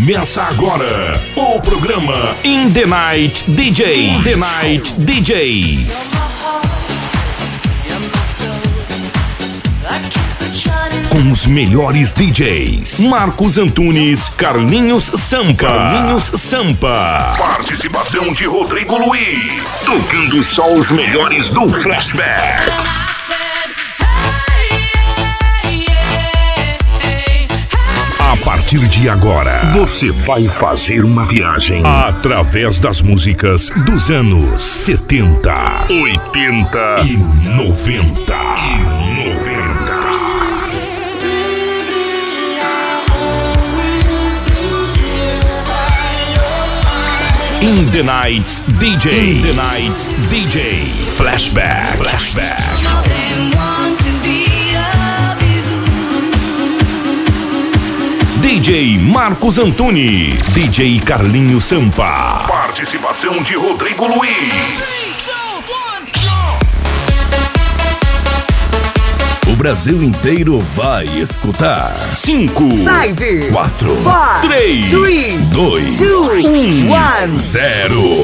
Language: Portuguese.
Começa agora o programa In The Night DJ. In The Night DJs. Com os melhores DJs. Marcos Antunes, Carlinhos Sampa. Carlinhos Sampa. Participação de Rodrigo Luiz. Tocando só os melhores do Flashback. A partir de agora, você vai fazer uma viagem através das músicas dos anos 70, 80 e 90. In The Night DJ. In The Night DJ. Flashback. DJ Marcos Antunes, DJ Carlinhos Sampa, participação de Rodrigo Luiz. O Brasil inteiro vai escutar. 5, 4, 3, 2, 1, 0.